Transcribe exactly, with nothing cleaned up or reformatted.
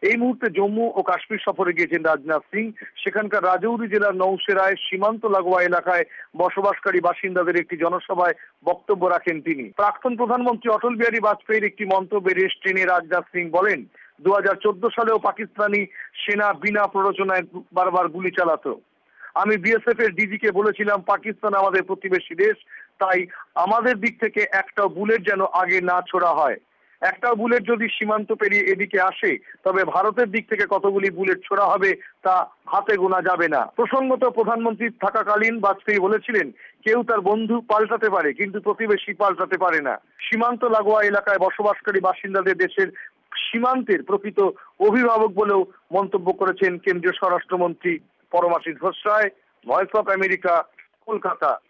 এই মুহূর্তে জম্মু ও কাশ্মীর সফরে গিয়েছেন রাজনাথ সিং। সেখানকার রাজৌরি জেলার নৌশেরায় সীমান্ত লাগোয়া এলাকায় বসবাসকারী বাসিন্দাদের একটি জনসভায় বক্তব্য রাখেন তিনি। প্রাক্তন প্রধানমন্ত্রী অটল বিহারী বাজপেয়ীর একটি মন্তব্যে রেশ টেনে রাজনাথ সিং বলেন, দু হাজার চোদ্দ সালেও পাকিস্তানি সেনা বিনা প্ররোচনায় বারবার গুলি চালাতো। আমি বিএসএফ এর ডিজিকে বলেছিলাম, পাকিস্তান আমাদের প্রতিবেশী দেশ, তাই আমাদের দিক থেকে একটা বুলেট যেন আগে না ছোড়া হয়। একটা বুলেট যদি সীমান্ত পেরিয়ে এদিকে আসে, তবে ভারতের দিক থেকে কতগুলি বুলেট ছোড়া হবে তা হাতে গোনা যাবে না। প্রসঙ্গত, প্রধানমন্ত্রী থাকাকালীন বাজপেয়ী বলেছিলেন, কেউ তার বন্ধু পাল্টাতে পারে কিন্তু প্রতিবেশী পাল্টাতে পারে না। সীমান্ত লাগোয়া এলাকায় বসবাসকারী বাসিন্দাদের দেশের সীমান্তের প্রকৃত অভিভাবক বলেও মন্তব্য করেছেন কেন্দ্রীয় স্বরাষ্ট্রমন্ত্রী Paramashis Ghosh Roy. Voice of America, Kolkata.